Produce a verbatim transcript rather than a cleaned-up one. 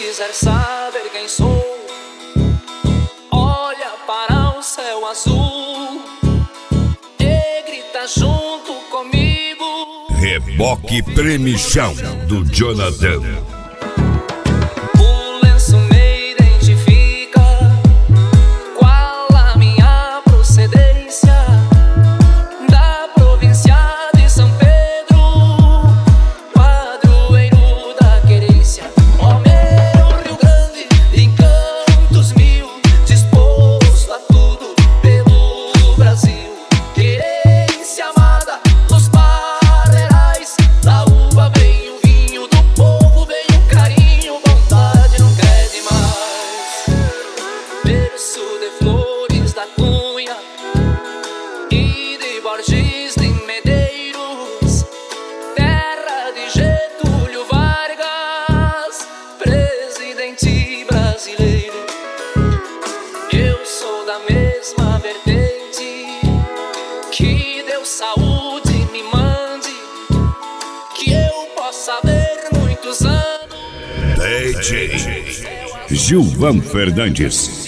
quiser saber quem sou, olha para o céu azul e grita junto comigo. Reboque Premichão do Jonathan. O lenço me identifica, qual a minha procedência, da província de São Pedro, padroeiro da querência. Ó meu Rio Grande, em cantos mil, disposto a tudo pelo Brasil. Querência amada dos parreirais, da uva vem o vinho, do povo vem o carinho, vontade não quer demais. Berço de Flores da Cunha e de Borges de Medeiros, terra de Getúlio Vargas, presidente brasileiro. Eu sou da mesma vertente, que Deus saúde me mande, que eu possa ver muitos anos. D J Gilvan Fernandes.